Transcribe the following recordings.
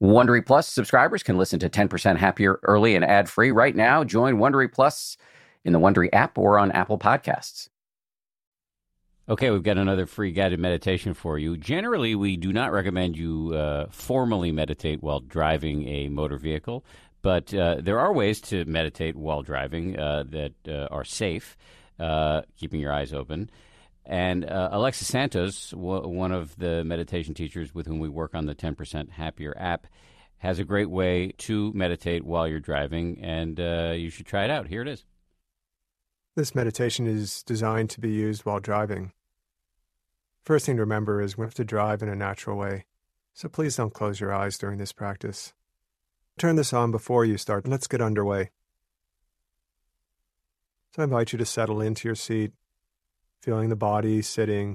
Wondery Plus subscribers can listen to 10% Happier early and ad-free right now. Join Wondery Plus in the Wondery app or on Apple Podcasts. Okay, we've got another free guided meditation for you. Generally, we do not recommend you formally meditate while driving a motor vehicle, but there are ways to meditate while driving that are safe, keeping your eyes open. And Alexis Santos, one of the meditation teachers with whom we work on the 10% Happier app, has a great way to meditate while you're driving, and you should try it out. Here it is. This meditation is designed to be used while driving. First thing to remember is we have to drive in a natural way, so please don't close your eyes during this practice. Turn this on before you start, and let's get underway. So I invite you to settle into your seat, feeling the body sitting,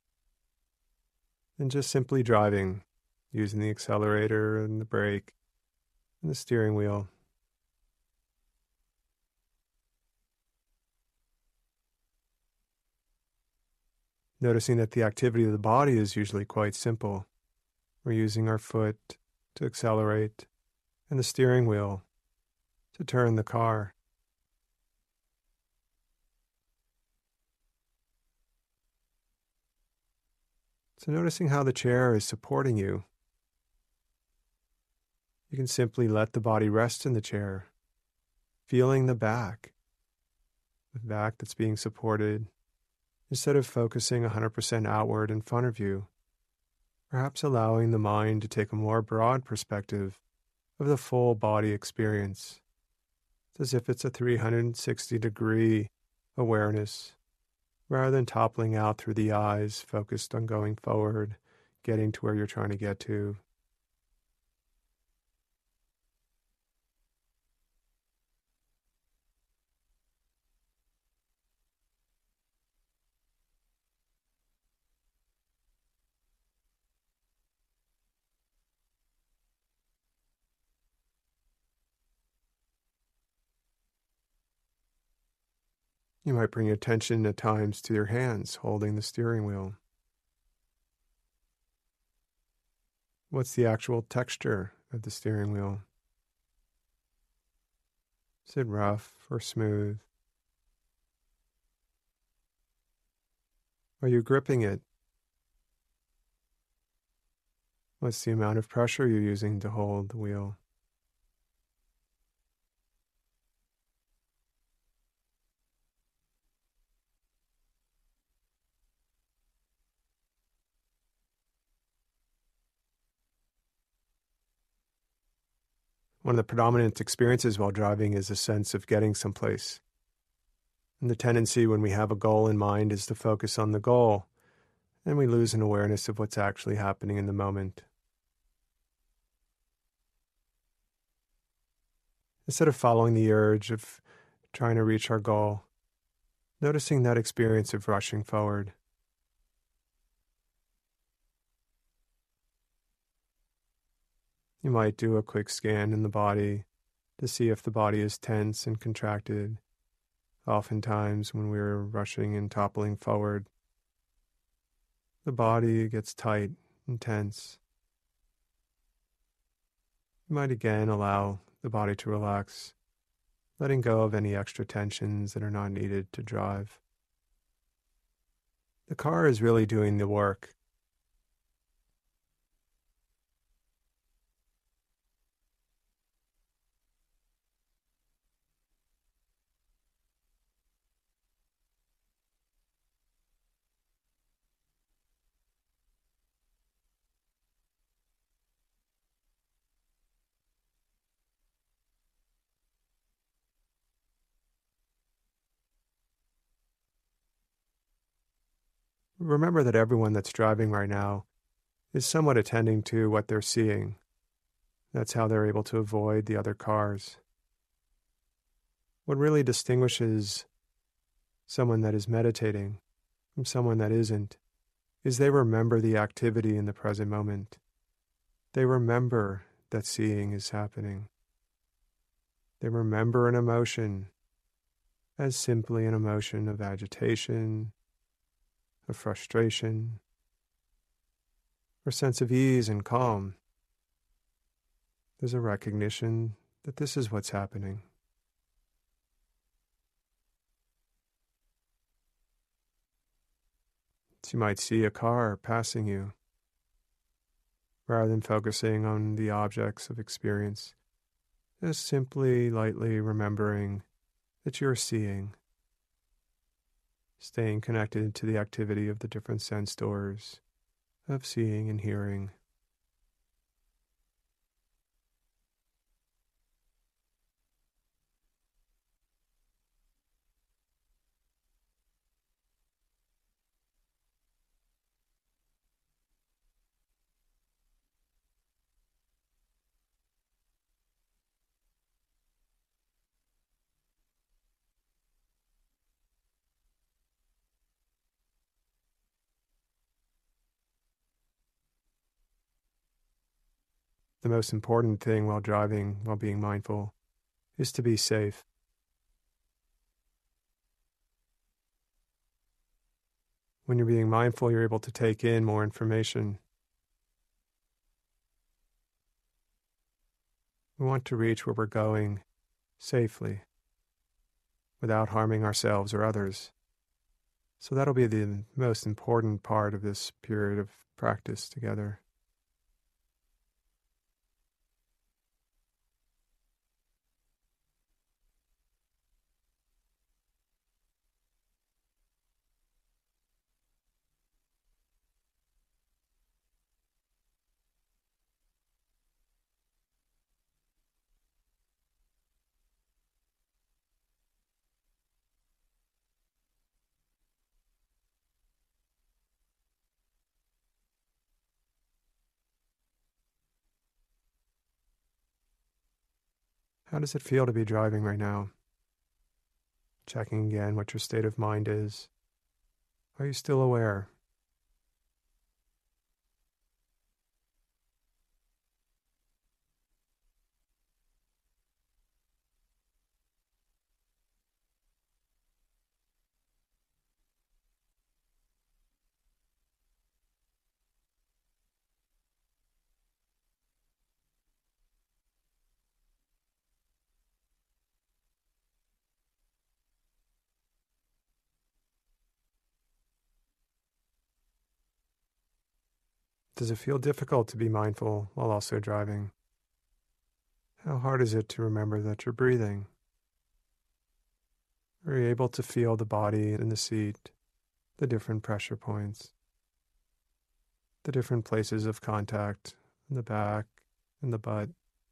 and just simply driving, using the accelerator and the brake and the steering wheel. Noticing that the activity of the body is usually quite simple. We're using our foot to accelerate and the steering wheel to turn the car. So noticing how the chair is supporting you. You can simply let the body rest in the chair, feeling the back that's being supported, instead of focusing 100% outward in front of you, perhaps allowing the mind to take a more broad perspective of the full body experience. It's as if it's a 360-degree awareness, rather than toppling out through the eyes, focused on going forward, getting to where you're trying to get to. You might bring attention at times to your hands holding the steering wheel. What's the actual texture of the steering wheel? Is it rough or smooth? Are you gripping it? What's the amount of pressure you're using to hold the wheel? One of the predominant experiences while driving is a sense of getting someplace. And the tendency when we have a goal in mind is to focus on the goal, and we lose an awareness of what's actually happening in the moment. Instead of following the urge of trying to reach our goal, noticing that experience of rushing forward. You might do a quick scan in the body to see if the body is tense and contracted. Oftentimes, when we're rushing and toppling forward, the body gets tight and tense. You might again allow the body to relax, letting go of any extra tensions that are not needed to drive. The car is really doing the work. Remember that everyone that's driving right now is somewhat attending to what they're seeing. That's how they're able to avoid the other cars. What really distinguishes someone that is meditating from someone that isn't is they remember the activity in the present moment. They remember that seeing is happening. They remember an emotion as simply an emotion of agitation, of frustration, or sense of ease and calm. There's a recognition that this is what's happening. So you might see a car passing you. Rather than focusing on the objects of experience, just simply lightly remembering that you're seeing, staying connected to the activity of the different sense doors of seeing and hearing. The most important thing while driving, while being mindful, is to be safe. When you're being mindful, you're able to take in more information. We want to reach where we're going safely, without harming ourselves or others. So that'll be the most important part of this period of practice together. How does it feel to be driving right now? Checking again what your state of mind is. Are you still aware? Does it feel difficult to be mindful while also driving? How hard is it to remember that you're breathing? Are you able to feel the body in the seat, the different pressure points, the different places of contact in the back and the butt?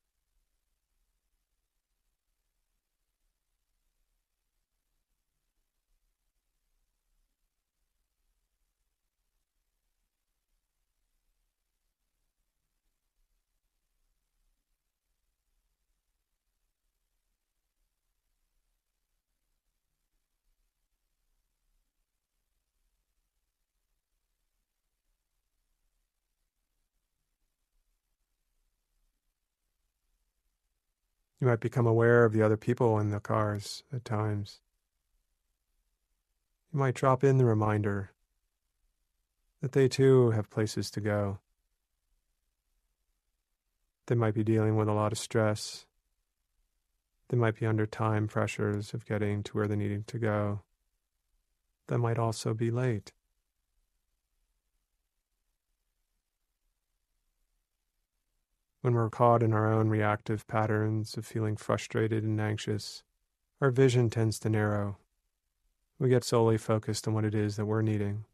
You might become aware of the other people in the cars at times. You might drop in the reminder that they too have places to go. They might be dealing with a lot of stress. They might be under time pressures of getting to where they need to go. They might also be late. When we're caught in our own reactive patterns of feeling frustrated and anxious, our vision tends to narrow. We get solely focused on what it is that we're needing.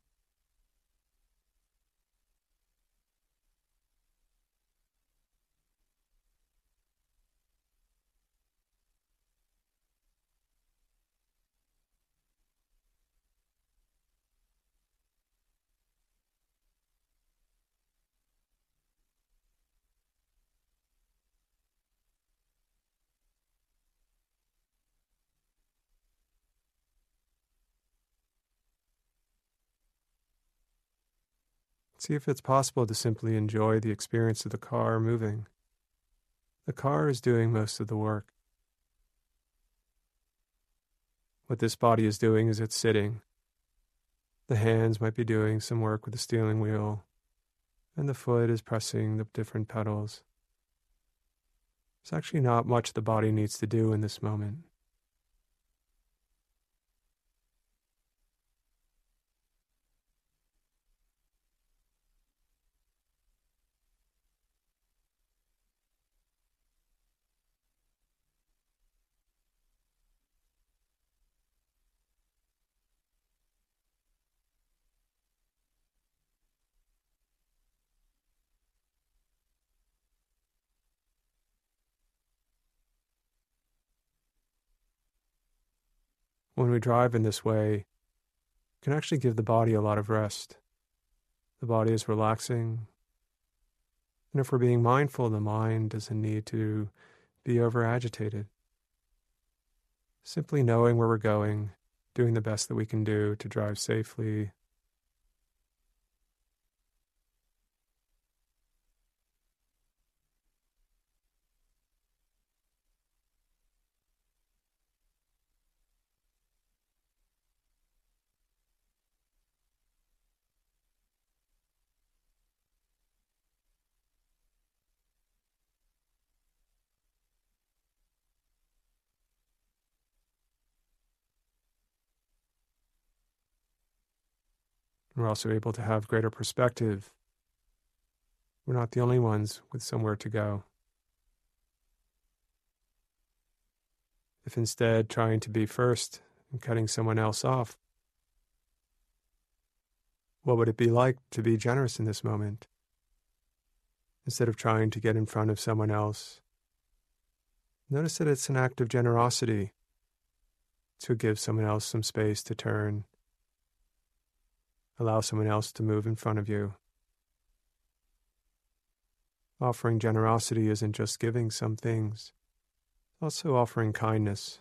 See if it's possible to simply enjoy the experience of the car moving. The car is doing most of the work. What this body is doing is it's sitting. The hands might be doing some work with the steering wheel, and the foot is pressing the different pedals. There's actually not much the body needs to do in this moment. When we drive in this way, it can actually give the body a lot of rest. The body is relaxing. And if we're being mindful, the mind doesn't need to be over-agitated. Simply knowing where we're going, doing the best that we can do to drive safely. We're also able to have greater perspective. We're not the only ones with somewhere to go. If instead trying to be first and cutting someone else off, what would it be like to be generous in this moment? Instead of trying to get in front of someone else, notice that it's an act of generosity to give someone else some space to turn. Allow someone else to move in front of you. Offering generosity isn't just giving some things, it's also offering kindness.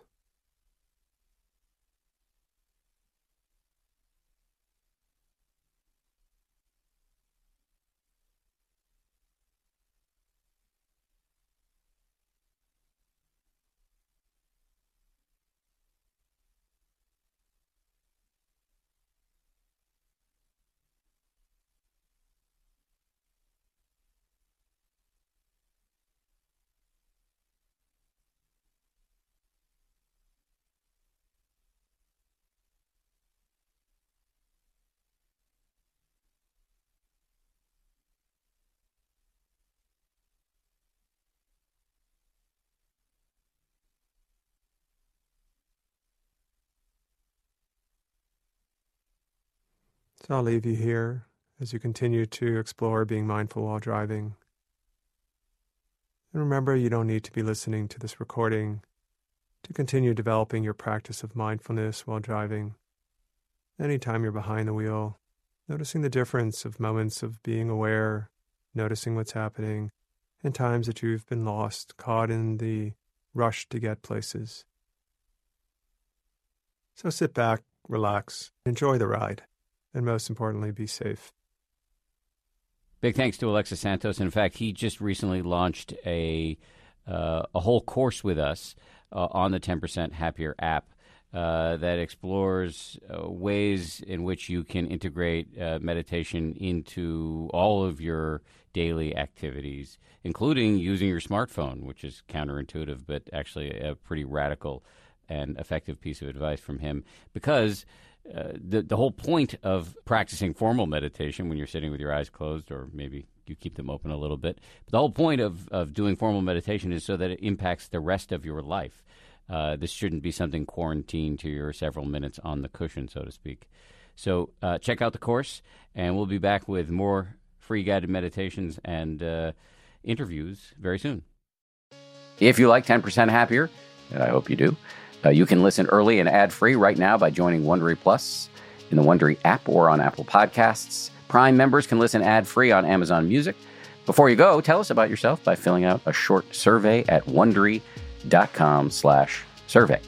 So I'll leave you here as you continue to explore being mindful while driving. And remember, you don't need to be listening to this recording to continue developing your practice of mindfulness while driving. Anytime you're behind the wheel, noticing the difference of moments of being aware, noticing what's happening, and times that you've been lost, caught in the rush to get places. So sit back, relax, enjoy the ride. And most importantly, be safe. Big thanks to Alexis Santos. In fact, he just recently launched a whole course with us on the 10% Happier app that explores ways in which you can integrate meditation into all of your daily activities, including using your smartphone, which is counterintuitive, but actually a pretty radical and effective piece of advice from him, because the whole point of practicing formal meditation when you're sitting with your eyes closed, or maybe you keep them open a little bit, but the whole point of doing formal meditation is so that it impacts the rest of your life. This shouldn't be something quarantined to your several minutes on the cushion, so to speak. So check out the course, and we'll be back with more free guided meditations and interviews very soon. If you like 10% Happier, and I hope you do, you can listen early and ad-free right now by joining Wondery Plus in the Wondery app or on Apple Podcasts. Prime members can listen ad-free on Amazon Music. Before you go, tell us about yourself by filling out a short survey at Wondery.com/survey.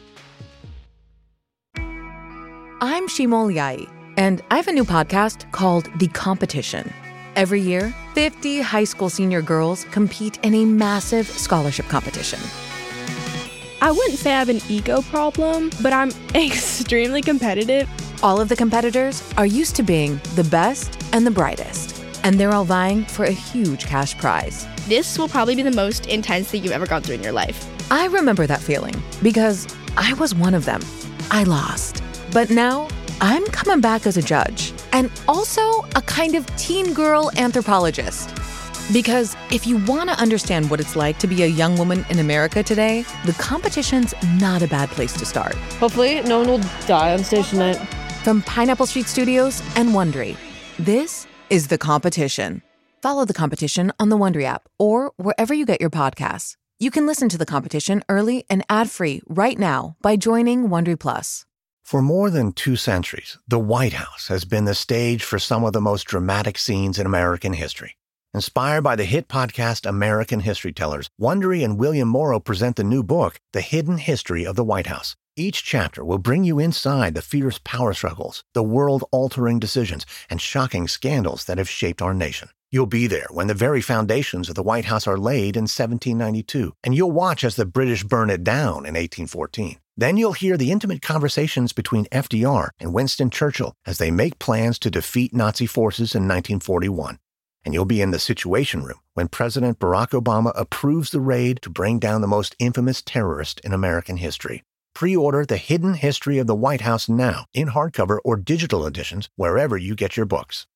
I'm Shimol Yai, and I have a new podcast called The Competition. Every year, 50 high school senior girls compete in a massive scholarship competition. I wouldn't say I have an ego problem, but I'm extremely competitive. All of the competitors are used to being the best and the brightest. and they're all vying for a huge cash prize. This will probably be the most intense thing you've ever gone through in your life. I remember that feeling because I was one of them. I lost. But now I'm coming back as a judge and also a kind of teen girl anthropologist. Because if you want to understand what it's like to be a young woman in America today, The Competition's not a bad place to start. Hopefully, no one will die on stage tonight. From Pineapple Street Studios and Wondery, this is The Competition. Follow The Competition on the Wondery app or wherever you get your podcasts. You can listen to The Competition early and ad-free right now by joining Wondery Plus. For more than 2 centuries, the White House has been the stage for some of the most dramatic scenes in American history. Inspired by the hit podcast American History Tellers, Wondery and William Morrow present the new book, The Hidden History of the White House. Each chapter will bring you inside the fierce power struggles, the world-altering decisions, and shocking scandals that have shaped our nation. You'll be there when the very foundations of the White House are laid in 1792, and you'll watch as the British burn it down in 1814. Then you'll hear the intimate conversations between FDR and Winston Churchill as they make plans to defeat Nazi forces in 1941. And you'll be in the Situation Room when President Barack Obama approves the raid to bring down the most infamous terrorist in American history. Pre-order The Hidden History of the White House now in hardcover or digital editions wherever you get your books.